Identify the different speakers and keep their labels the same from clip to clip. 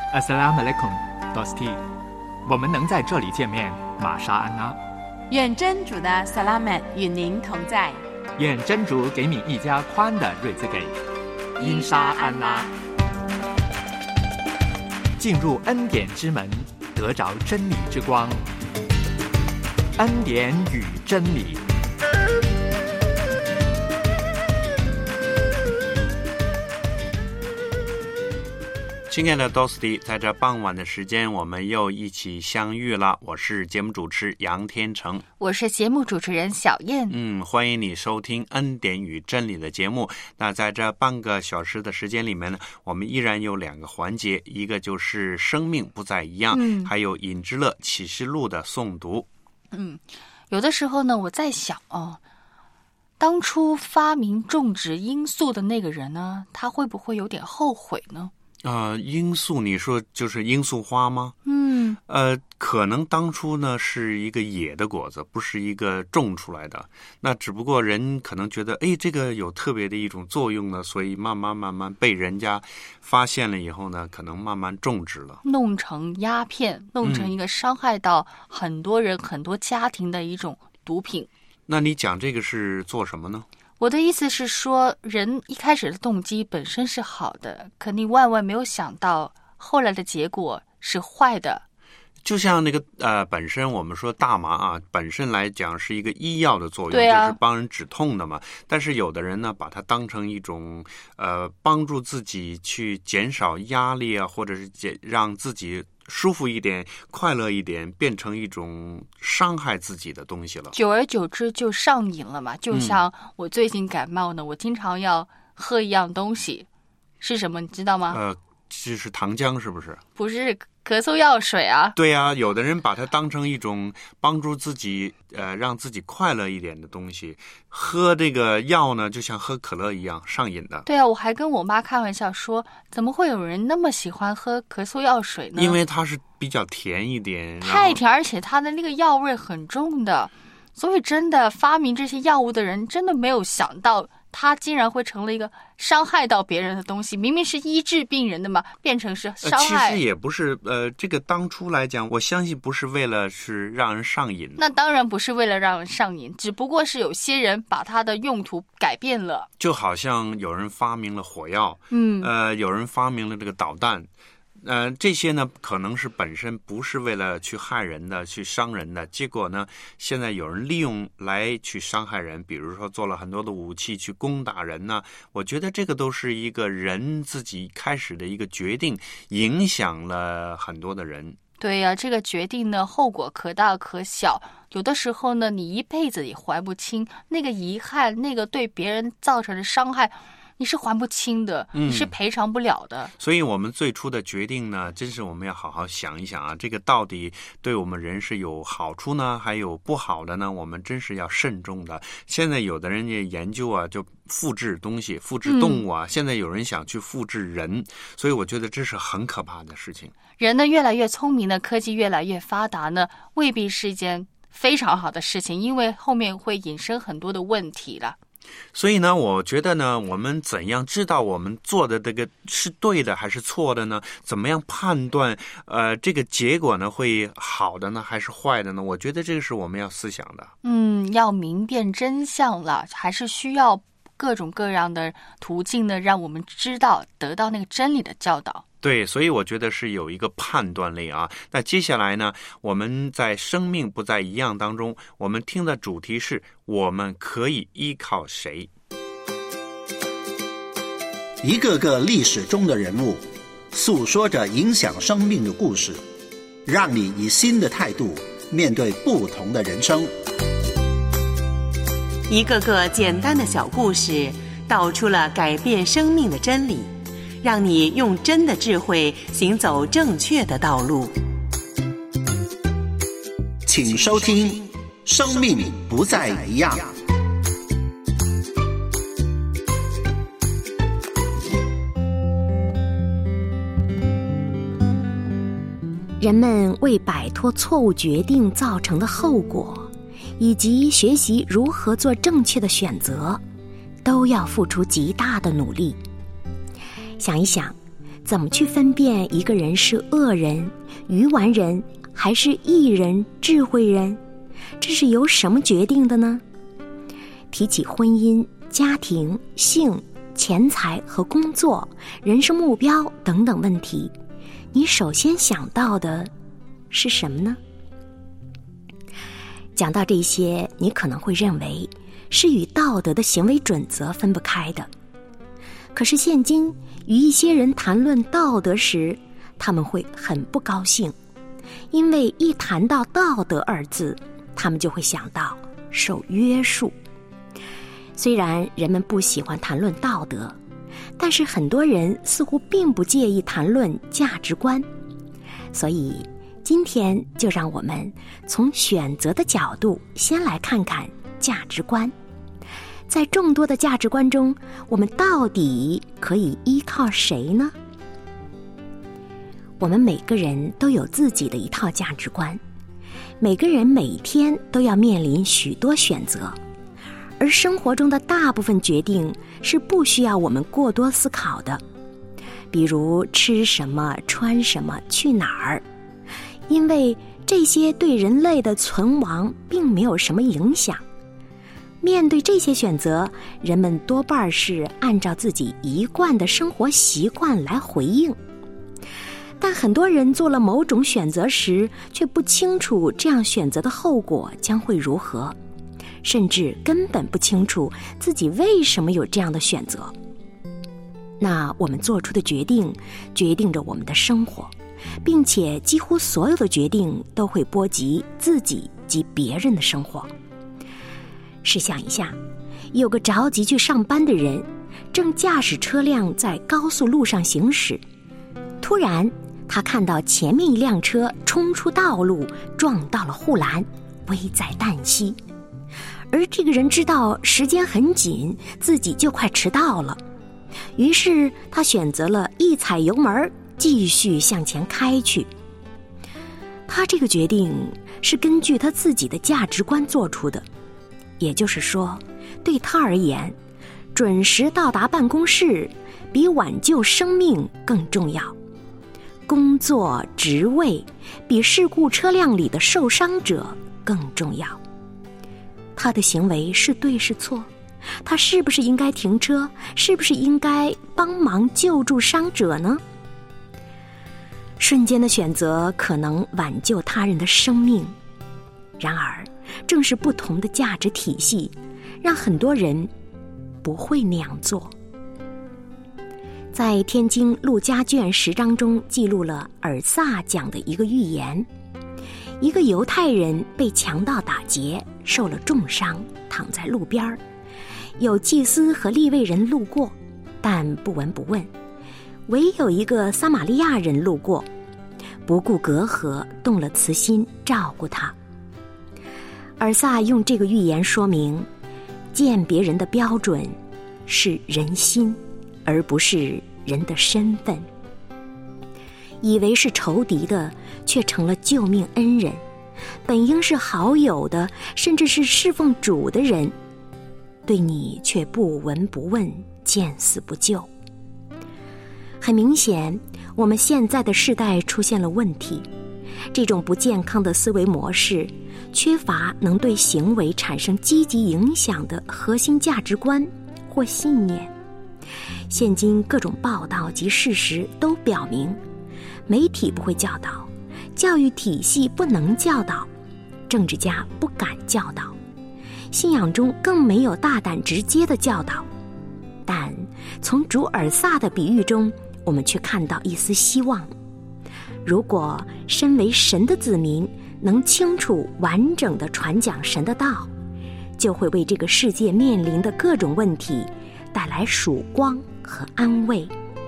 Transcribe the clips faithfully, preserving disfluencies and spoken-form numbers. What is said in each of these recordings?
Speaker 1: Assalamu alaikum, Dosti。我们能在这里见面，玛莎安娜。
Speaker 2: 愿真主的萨拉曼与您同在。
Speaker 1: 愿真主给你一家宽的瑞兹给。因沙安拉。进入恩典之门，得着真理之光。恩典与真理。
Speaker 3: 亲爱的 Dosti， 在这傍晚的时间，我们又一起相遇了。我是节目主持杨天成，
Speaker 2: 我是节目主持人小燕。
Speaker 3: 嗯，欢迎你收听恩典与真理的节目。那在这半个小时的时间里面呢，我们依然有两个环节，一个就是生命不再一样，嗯、还有尹之乐启示录的诵读。
Speaker 2: 嗯，有的时候呢，我在想哦，当初发明种植罂粟的那个人呢，他会不会有点后悔呢？
Speaker 3: 呃，罂粟，你说就是罂粟花吗？
Speaker 2: 嗯，
Speaker 3: 呃，可能当初呢是一个野的果子，不是一个种出来的。那只不过人可能觉得，哎，这个有特别的一种作用呢，所以慢慢慢慢被人家发现了以后呢，可能慢慢种植了，
Speaker 2: 弄成鸦片，弄成一个伤害到很多人、嗯、很多家庭的一种毒品。
Speaker 3: 那你讲这个是做什么呢？
Speaker 2: 我的意思是说，人一开始的动机本身是好的，可你万万没有想到后来的结果是坏的。
Speaker 3: 就像那个呃，本身我们说大麻啊，本身来讲是一个医药的作用，
Speaker 2: 对啊，
Speaker 3: 就是帮人止痛的嘛。但是有的人呢，把它当成一种呃，帮助自己去减少压力啊，或者是减让自己舒服一点、快乐一点，变成一种伤害自己的东西了。
Speaker 2: 久而久之就上瘾了嘛。就像我最近感冒呢，嗯、我经常要喝一样东西，是什么你知道吗？
Speaker 3: 呃，这是糖浆是不是？
Speaker 2: 不是，咳嗽药水啊。
Speaker 3: 对啊，有的人把它当成一种帮助自己呃让自己快乐一点的东西，喝这个药呢就像喝可乐一样上瘾的。
Speaker 2: 对啊，我还跟我妈开玩笑说，怎么会有人那么喜欢喝咳嗽药水呢？
Speaker 3: 因为它是比较甜一点，
Speaker 2: 太甜，而且它的那个药味很重的，所以真的发明这些药物的人真的没有想到它竟然会成了一个伤害到别人的东西，明明是医治病人的嘛，变成是伤害。
Speaker 3: 呃、其实也不是，呃，这个当初来讲，我相信不是为了是让人上瘾。
Speaker 2: 那当然不是为了让人上瘾，只不过是有些人把它的用途改变了。
Speaker 3: 就好像有人发明了火药，
Speaker 2: 嗯，
Speaker 3: 呃，有人发明了这个导弹。呃，这些呢，可能是本身不是为了去害人的、去伤人的，结果呢，现在有人利用来去伤害人，比如说做了很多的武器去攻打人呢。我觉得这个都是一个人自己开始的一个决定，影响了很多的人。
Speaker 2: 对呀、啊，这个决定呢，后果可大可小。有的时候呢，你一辈子也还不清那个遗憾，那个对别人造成的伤害。你是还不清的，你是赔偿不了的、嗯、
Speaker 3: 所以我们最初的决定呢，真是我们要好好想一想啊，这个到底对我们人是有好处呢，还有不好的呢，我们真是要慎重的。现在有的人也研究啊，就复制东西，复制动物啊、嗯、现在有人想去复制人，所以我觉得这是很可怕的事情。
Speaker 2: 人呢越来越聪明呢，科技越来越发达呢，未必是一件非常好的事情，因为后面会引申很多的问题了。
Speaker 3: 所以呢，我觉得呢，我们怎样知道我们做的这个是对的还是错的呢？怎么样判断呃这个结果呢会好的呢还是坏的呢？我觉得这个是我们要思想的。
Speaker 2: 嗯，要明辨真相了，还是需要各种各样的途径呢，让我们知道得到那个真理的教导。
Speaker 3: 对，所以我觉得是有一个判断力啊。那接下来呢，我们在生命不再一样当中，我们听的主题是我们可以依靠谁？
Speaker 4: 一个个历史中的人物，诉说着影响生命的故事，让你以新的态度面对不同的人生。
Speaker 5: 一个个简单的小故事，道出了改变生命的真理，让你用真的智慧行走正确的道路。
Speaker 4: 请收听《生命不再一样》。
Speaker 6: 人们为摆脱错误决定造成的后果，以及学习如何做正确的选择，都要付出极大的努力。想一想， 怎么去分辨一个人是恶人、愚顽人还是义人、智慧人？这是由什么决定的呢？提起婚姻、家庭、性、钱财和工作、人生目标等等问题，你首先想到的是什么呢？讲到这些，你可能会认为是与道德的行为准则分不开的。可是现今与一些人谈论道德时，他们会很不高兴，因为一谈到道德二字，他们就会想到受约束。虽然人们不喜欢谈论道德，但是很多人似乎并不介意谈论价值观。所以今天就让我们从选择的角度先来看看价值观。在众多的价值观中，我们到底可以依靠谁呢？我们每个人都有自己的一套价值观，每个人每天都要面临许多选择，而生活中的大部分决定是不需要我们过多思考的，比如吃什么、穿什么、去哪儿，因为这些对人类的存亡并没有什么影响。面对这些选择，人们多半是按照自己一贯的生活习惯来回应。但很多人做了某种选择时，却不清楚这样选择的后果将会如何，甚至根本不清楚自己为什么有这样的选择。那我们做出的决定决定着我们的生活，并且几乎所有的决定都会波及自己及别人的生活。试想一下，有个着急去上班的人，正驾驶车辆在高速路上行驶，突然他看到前面一辆车冲出道路，撞到了护栏，危在旦夕。而这个人知道时间很紧，自己就快迟到了，于是他选择了一踩油门继续向前开去。他这个决定是根据他自己的价值观做出的，也就是说，对他而言，准时到达办公室比挽救生命更重要，工作职位比事故车辆里的受伤者更重要。他的行为是对是错？他是不是应该停车？是不是应该帮忙救助伤者呢？瞬间的选择可能挽救他人的生命，然而正是不同的价值体系，让很多人不会那样做。在天经陆家卷十章中记录了尔撒讲的一个寓言。一个犹太人被强盗打劫，受了重伤，躺在路边儿。有祭司和利未人路过，但不闻不问。唯有一个撒玛利亚人路过，不顾隔阂，动了慈心，照顾他。尔撒用这个寓言说明，见别人的标准是人心，而不是人的身份。以为是仇敌的，却成了救命恩人；本应是好友的，甚至是侍奉主的人，对你却不闻不问，见死不救。很明显，我们现在的世代出现了问题，这种不健康的思维模式，缺乏能对行为产生积极影响的核心价值观或信念。现今各种报道及事实都表明，媒体不会教导，教育体系不能教导，政治家不敢教导，信仰中更没有大胆直接的教导。但从主尔撒的比喻中，我们却看到一丝希望。如果身为神的子民能清楚完整地传讲神的道，就会为这个世界面临的各种问题带来曙光和安慰。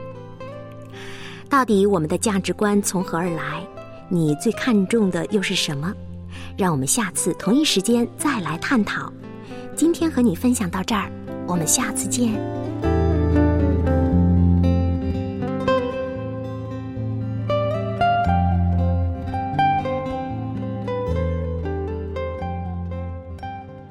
Speaker 6: 到底我们的价值观从何而来？你最看重的又是什么？让我们下次同一时间再来探讨。今天和你分享到这儿，我们下次见。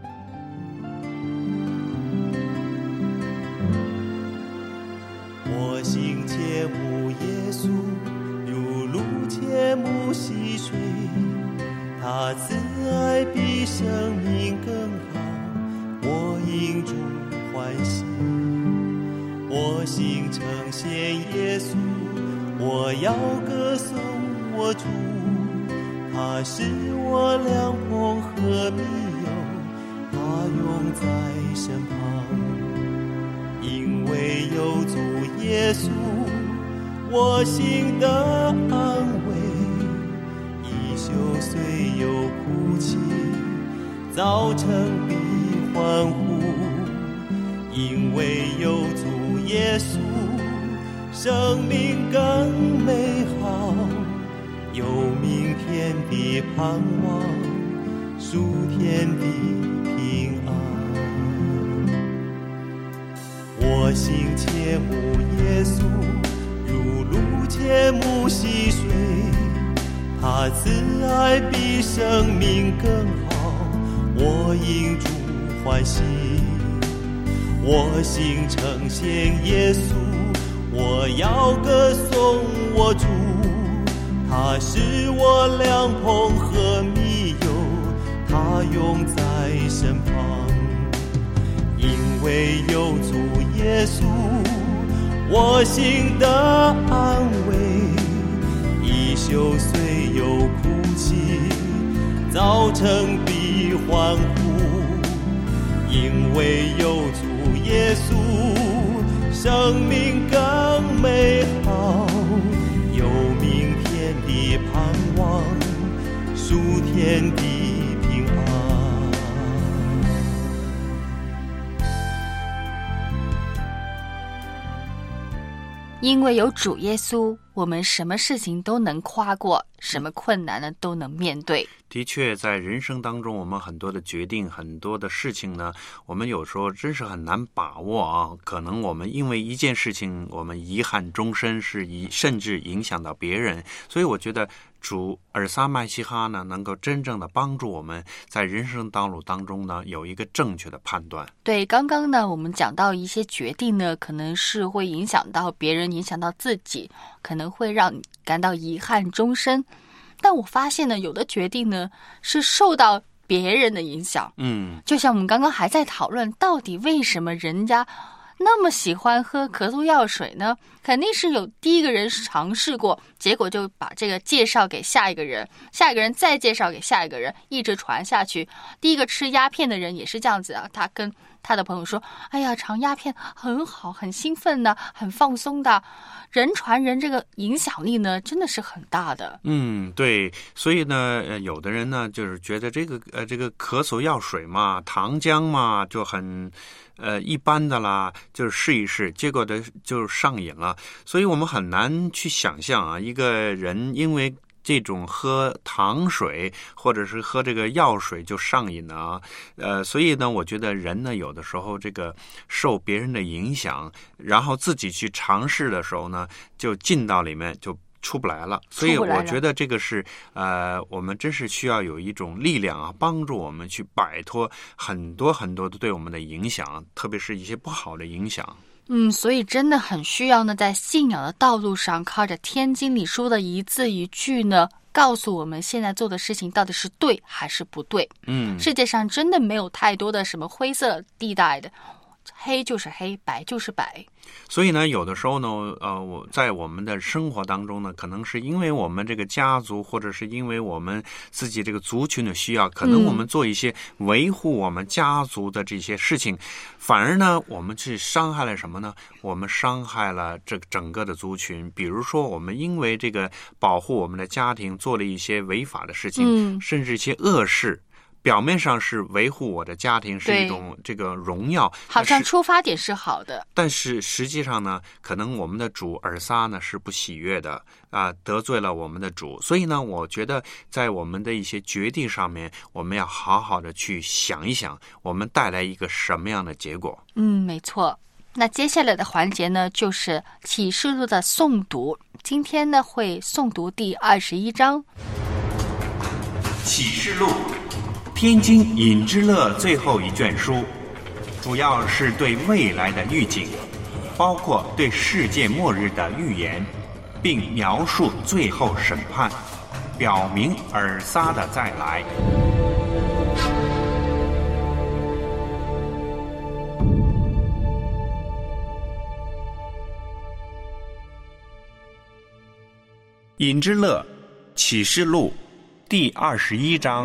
Speaker 7: 我我心切慕耶稣，如鹿切慕溪水，他慈爱比生命更好，我因主欢喜。我心称谢耶稣，我要歌颂我主，他是我良朋和密友，他永在身旁。因为有主耶稣，我心的安慰，一宿虽有哭泣，早晨必欢呼。因为有主耶稣，生命更美好，有明天的盼望，属天的平安。我心切慕耶稣，如鹿切慕溪水，他慈爱比生命更好，我因主欢喜。我心称谢耶稣，我要歌颂我主，他是我良朋和密友，他永在身旁。因为有主耶稣，我心的安慰，一宿虽有哭泣，早晨必欢呼。因为有主耶稣，生命更美好，有明天的盼望，属天的平安。
Speaker 2: 因为有主耶稣，我们什么事情都能跨过，什么困难呢都能面对。
Speaker 3: 的确，在人生当中，我们很多的决定，很多的事情呢，我们有时候真是很难把握啊。可能我们因为一件事情，我们遗憾终身，是以甚至影响到别人。所以我觉得主尔撒麦西哈呢，能够真正的帮助我们在人生道路当中呢，有一个正确的判断。
Speaker 2: 对，刚刚呢，我们讲到一些决定呢，可能是会影响到别人，影响到自己，可能会让你感到遗憾终身。但我发现呢，有的决定呢是受到别人的影响。
Speaker 3: 嗯，
Speaker 2: 就像我们刚刚还在讨论，到底为什么人家那么喜欢喝咳嗽药水呢？肯定是有第一个人尝试过，结果就把这个介绍给下一个人，下一个人再介绍给下一个人，一直传下去。第一个吃鸦片的人也是这样子啊，他跟他的朋友说：“哎呀，尝鸦片很好，很兴奋的，很放松的。”人传人这个影响力呢，真的是很大的。
Speaker 3: 嗯，对，所以呢，呃，有的人呢，就是觉得这个呃，这个咳嗽药水嘛，糖浆嘛，就很呃一般的啦，就是试一试，结果的就上瘾了。所以我们很难去想象啊，一个人因为这种喝糖水或者是喝这个药水就上瘾了啊，呃，所以呢，我觉得人呢，有的时候这个受别人的影响，然后自己去尝试的时候呢，就进到里面就出不来了。所以我觉得这个是呃，我们真是需要有一种力量啊，帮助我们去摆脱很多很多的对我们的影响，特别是一些不好的影响。
Speaker 2: 嗯，所以真的很需要呢，在信仰的道路上，靠着天经里说的一字一句呢，告诉我们现在做的事情到底是对还是不对。
Speaker 3: 嗯，
Speaker 2: 世界上真的没有太多的什么灰色地带的，黑就是黑，白就是白。
Speaker 3: 所以呢，有的时候呢，呃，我在我们的生活当中呢，可能是因为我们这个家族，或者是因为我们自己这个族群的需要，可能我们做一些维护我们家族的这些事情，嗯、反而呢，我们去伤害了什么呢？我们伤害了这整个的族群。比如说，我们因为这个保护我们的家庭，做了一些违法的事情，
Speaker 2: 嗯、
Speaker 3: 甚至一些恶事。表面上是维护我的家庭，是一种这个荣耀，
Speaker 2: 好像出发点是好的，
Speaker 3: 但是实际上呢，可能我们的主尔撒呢是不喜悦的啊、呃，得罪了我们的主。所以呢，我觉得在我们的一些决定上面，我们要好好的去想一想，我们带来一个什么样的结果。
Speaker 2: 嗯，没错。那接下来的环节呢，就是启示录的诵读。今天呢，会诵读第二十一章。
Speaker 1: 启示录。天经隐之乐最后一卷书，主要是对未来的预警。
Speaker 3: 包括对世界末日的预言，并描述最后审判，表明尔撒的再来。尹之乐启示录第二十一章。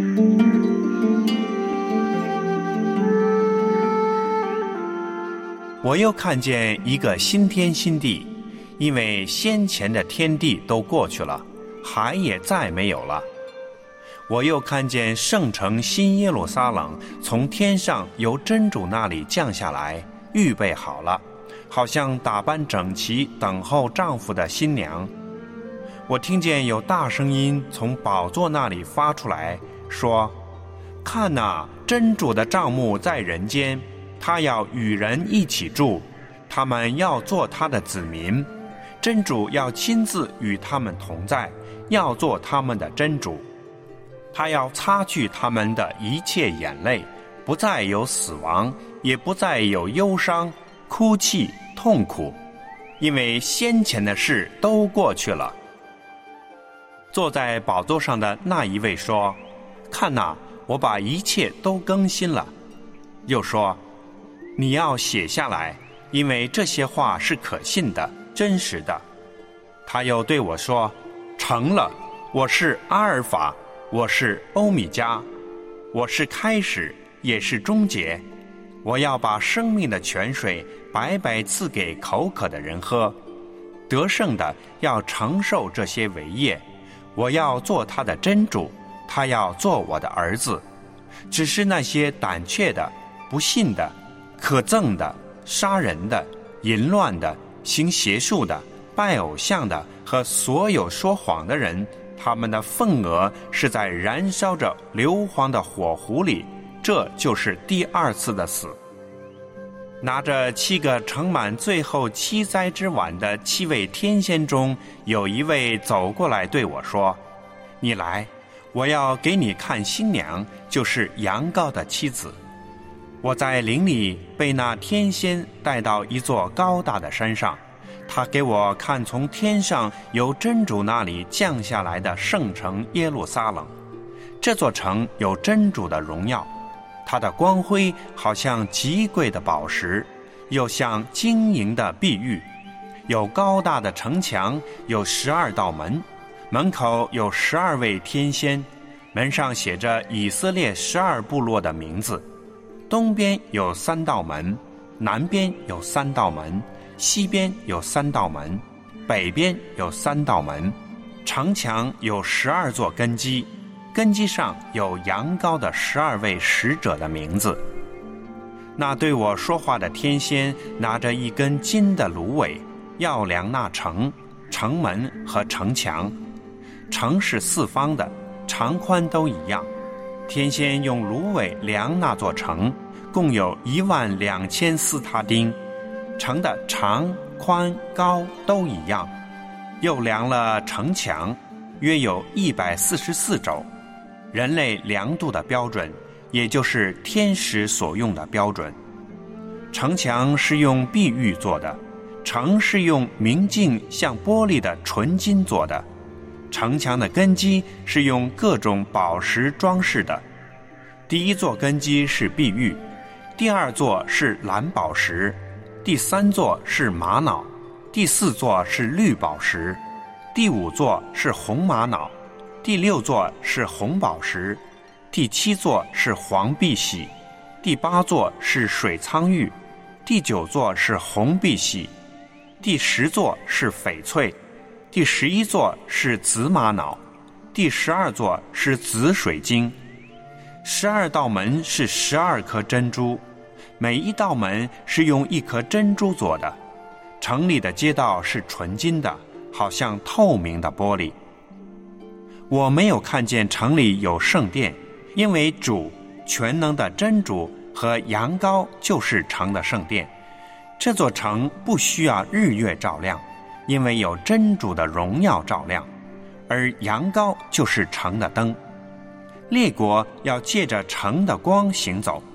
Speaker 3: 我又看见一个新天新地，因为先前的天地都过去了，海也再没有了。我又看见圣城新耶路撒冷从天上由真主那里降下来，预备好了，好像打扮整齐等候丈夫的新娘。我听见有大声音从宝座那里发出来，说：看哪，真主的帐幕在人间，他要与人一起住，他们要做他的子民，真主要亲自与他们同在，要做他们的真主。他要擦去他们的一切眼泪，不再有死亡，也不再有忧伤、哭泣、痛苦，因为先前的事都过去了。坐在宝座上的那一位说：看哪，我把一切都更新了。又说：你要写下来，因为这些话是可信的、真实的。他又对我说：成了，我是阿尔法，我是欧米迦，我是开始，也是终结。我要把生命的泉水白白赐给口渴的人喝，得胜的要承受这些为业。我要做他的真主，他要做我的儿子。只是那些胆怯的、不信的、可憎的、杀人的、淫乱的、行邪术的、拜偶像的和所有说谎的人，他们的份额是在燃烧着硫磺的火湖里，这就是第二次的死。拿着七个盛满最后七灾之碗的七位天仙中，有一位走过来对我说：你来，我要给你看新娘，就是羊羔的妻子。我在林里被那天仙带到一座高大的山上，他给我看从天上由真主那里降下来的圣城耶路撒冷。这座城有真主的荣耀，它的光辉好像极贵的宝石，又像晶莹的碧玉。有高大的城墙，有十二道门，门口有十二位天仙，门上写着以色列十二部落的名字。东边有三道门，南边有三道门，西边有三道门，北边有三道门。城墙有十二座根基，根基上有羊羔的十二位使者的名字。那对我说话的天仙拿着一根金的芦苇，要量那城、城门和城墙。城是四方的，长宽都一样。天仙用芦苇量那座城，共有一万两千斯他丁，城的长、宽、高都一样。又量了城墙，约有一百四十四肘。人类量度的标准，也就是天使所用的标准。城墙是用碧玉做的，城是用明净像玻璃的纯金做的。城墙的根基是用各种宝石装饰的。第一座根基是碧玉，第二座是蓝宝石，第三座是玛瑙，第四座是绿宝石，第五座是红玛瑙，第六座是红宝石，第七座是黄碧玺，第八座是水苍玉，第九座是红碧玺，第十座是翡翠，第十一座是紫玛瑙，第十二座是紫水晶。十二道门是十二颗珍珠，每一道门是用一颗珍珠做的。城里的街道是纯金的，好像透明的玻璃。我没有看见城里有圣殿，因为主全能的真主和羊羔就是城的圣殿。这座城不需要日月照亮，因为有真主的荣耀照亮，而羊羔就是城的灯。列国要借着城的光行走，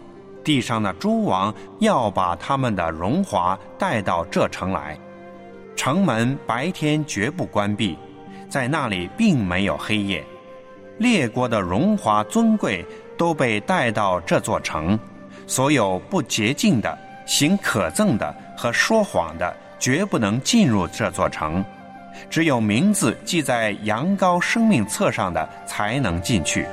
Speaker 3: 地上的诸王要把他们的荣华带到这城来。城门白天绝不关闭，在那里并没有黑夜。列国的荣华尊贵都被带到这座城，所有不洁净的、行可憎的和说谎的，绝不能进入这座城。只有名字记在羊羔生命册上的，才能进去。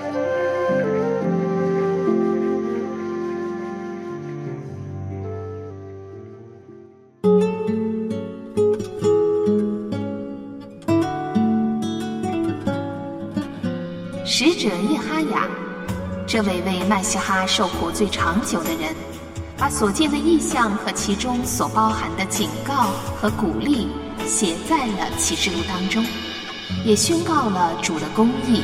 Speaker 8: 使者叶哈雅，这位为麦西哈受苦最长久的人，把所见的异象和其中所包含的警告和鼓励写在了启示录当中，也宣告了主的公义。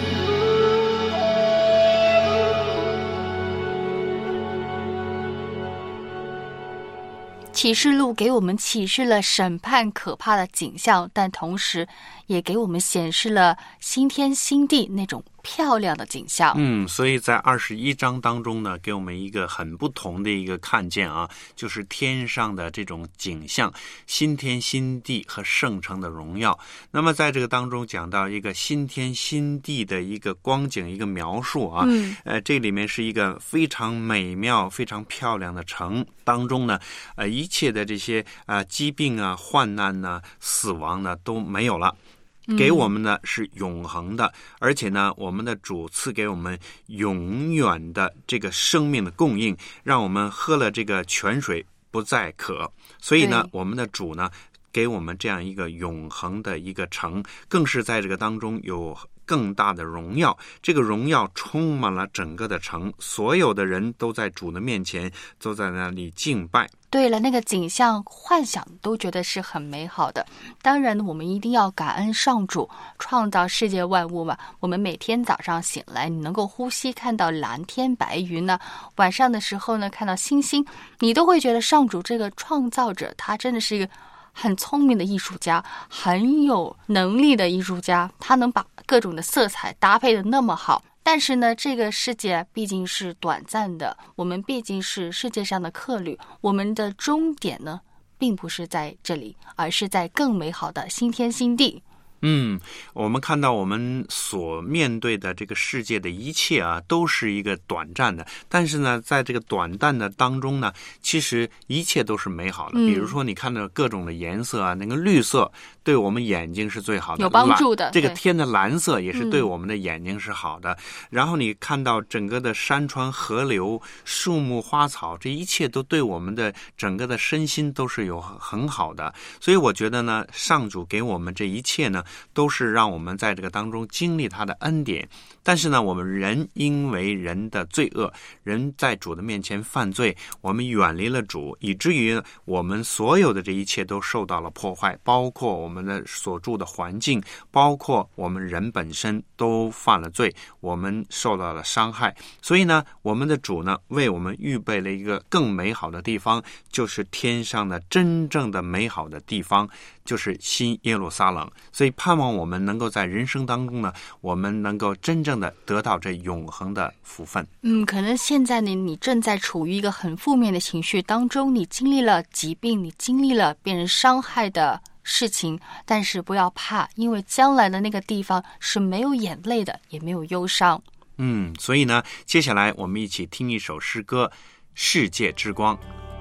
Speaker 2: 启示录给我们启示了审判可怕的景象，但同时也给我们显示了新天新地那种漂亮的景象。
Speaker 3: 嗯，所以在二十一章当中呢，给我们一个很不同的一个看见啊，就是天上的这种景象，新天新地和圣城的荣耀。那么在这个当中讲到一个新天新地的一个光景，一个描述啊，
Speaker 2: 嗯，
Speaker 3: 呃，这里面是一个非常美妙、非常漂亮的城当中呢，呃，一切的这些啊、呃、疾病啊、患难呢、死亡呢都没有了。给我们呢是永恒的，而且呢我们的主赐给我们永远的这个生命的供应，让我们喝了这个泉水不再渴。所以呢我们的主呢给我们这样一个永恒的一个城，更是在这个当中有更大的荣耀，这个荣耀充满了整个的城，所有的人都在主的面前，都在那里敬拜。
Speaker 2: 对了，那个景象幻想都觉得是很美好的。当然我们一定要感恩上主创造世界万物嘛。我们每天早上醒来，你能够呼吸看到蓝天白云呢，晚上的时候呢看到星星，你都会觉得上主这个创造者他真的是一个很聪明的艺术家，很有能力的艺术家，他能把各种的色彩搭配的那么好。但是呢，这个世界毕竟是短暂的，我们毕竟是世界上的客旅，我们的终点呢，并不是在这里，而是在更美好的新天新地。
Speaker 3: 嗯，我们看到我们所面对的这个世界的一切啊，都是一个短暂的。但是呢，在这个短暂的当中呢，其实一切都是美好的。
Speaker 2: 嗯、
Speaker 3: 比如说，你看到各种的颜色啊，那个绿色对我们眼睛是最好的，
Speaker 2: 有帮助的。
Speaker 3: 这个天的蓝色也是对我们的眼睛是好的。嗯、然后你看到整个的山川河流、树木花草，这一切都对我们的整个的身心都是有很好的。所以我觉得呢，上主给我们这一切呢，都是让我们在这个当中经历他的恩典。但是呢，我们人因为人的罪恶，人在主的面前犯罪，我们远离了主，以至于我们所有的这一切都受到了破坏，包括我们的所住的环境，包括我们人本身都犯了罪，我们受到了伤害。所以呢，我们的主呢，为我们预备了一个更美好的地方，就是天上的真正的美好的地方，就是新耶路撒冷。所以盼望我们能够在人生当中呢，我们能够真正的得到这永恒的福分。
Speaker 2: 嗯，可能现在呢，你正在处于一个很负面的情绪当中，你经历了疾病，你经历了被人伤害的事情，但是不要怕，因为将来的那个地方是没有眼泪的，也没有忧伤。
Speaker 3: 嗯，所以呢，接下来我们一起听一首诗歌《世界之光》。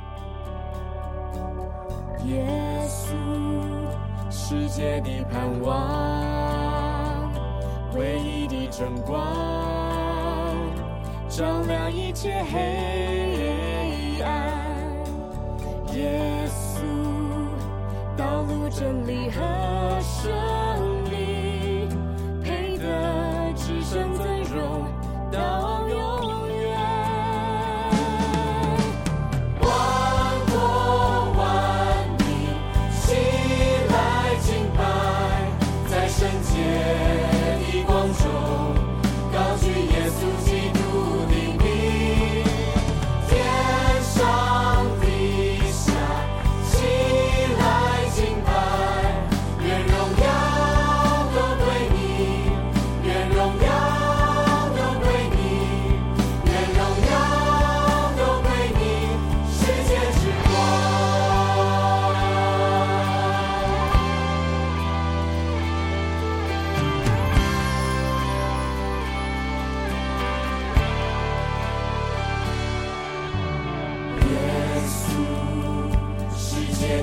Speaker 9: 耶稣，世界的盼望，唯一的真光，照亮一切黑暗。耶稣，道路真理和生命，配得至圣尊荣到永远。万国万民起来敬拜，在圣洁的光中高举耶稣基督的名，天上地下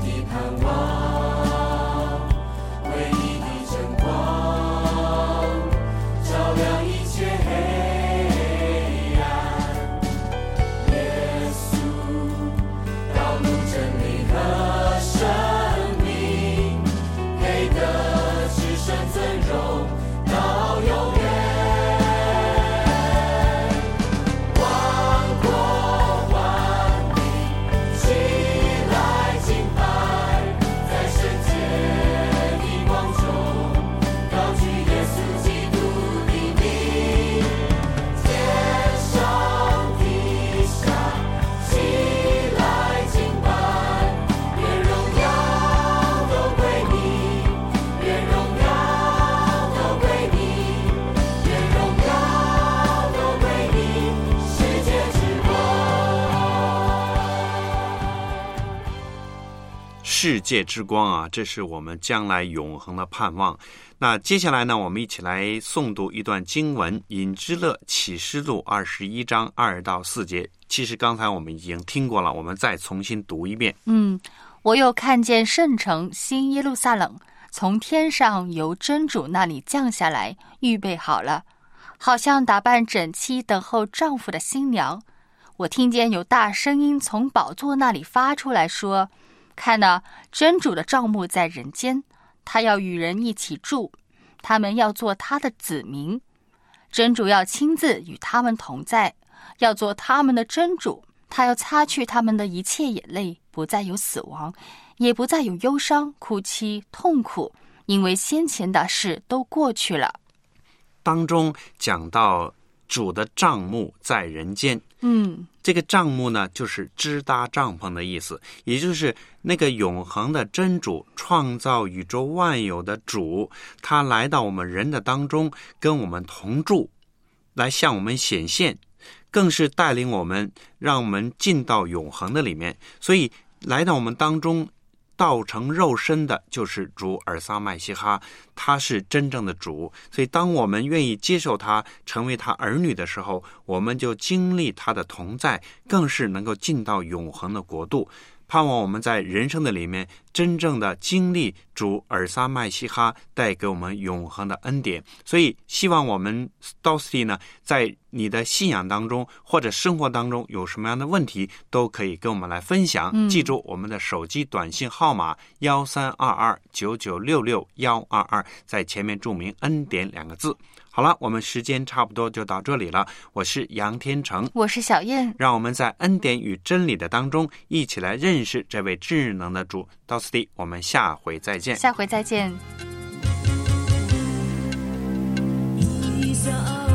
Speaker 3: 世界之光啊，这是我们将来永恒的盼望。那接下来呢，我们一起来诵读一段经文，引之乐启示录二十一章二到四节。其实刚才我们已经听过了，我们再重新读一遍。
Speaker 2: 嗯，我又看见圣城新耶路撒冷从天上由真主那里降下来，预备好了，好像打扮整齐等候丈夫的新娘。我听见有大声音从宝座那里发出来说，看哪，真主的帐幕在人间，他要与人一起住，他们要做他的子民，真主要亲自与他们同在，要做他们的真主，他要擦去他们的一切眼泪，不再有死亡，也不再有忧伤、哭泣、痛苦，因为先前的事都过去了。
Speaker 3: 当中讲到主的帐幕在人间，
Speaker 2: 嗯，
Speaker 3: 这个帐幕呢，就是支搭帐篷的意思，也就是那个永恒的真主，创造宇宙万有的主，他来到我们人的当中，跟我们同住，来向我们显现，更是带领我们，让我们进到永恒的里面。所以来到我们当中道成肉身的就是主尔撒麦西哈，他是真正的主。所以当我们愿意接受他，成为他儿女的时候，我们就经历他的同在，更是能够进到永恒的国度。盼望我们在人生的里面真正的经历主尔撒麦西哈带给我们永恒的恩典。所以希望我们 Stosty 呢，在你的信仰当中或者生活当中有什么样的问题，都可以跟我们来分享。
Speaker 2: 嗯、
Speaker 3: 记住我们的手机短信号码幺三二二九九六六幺二二，在前面注明恩典两个字。好了，我们时间差不多就到这里了。我是杨天成，
Speaker 2: 我是小燕，
Speaker 3: 让我们在恩典与真理的当中一起来认识这位智能的主。到此地，我们下回再见。
Speaker 2: 下回再见。
Speaker 9: 一下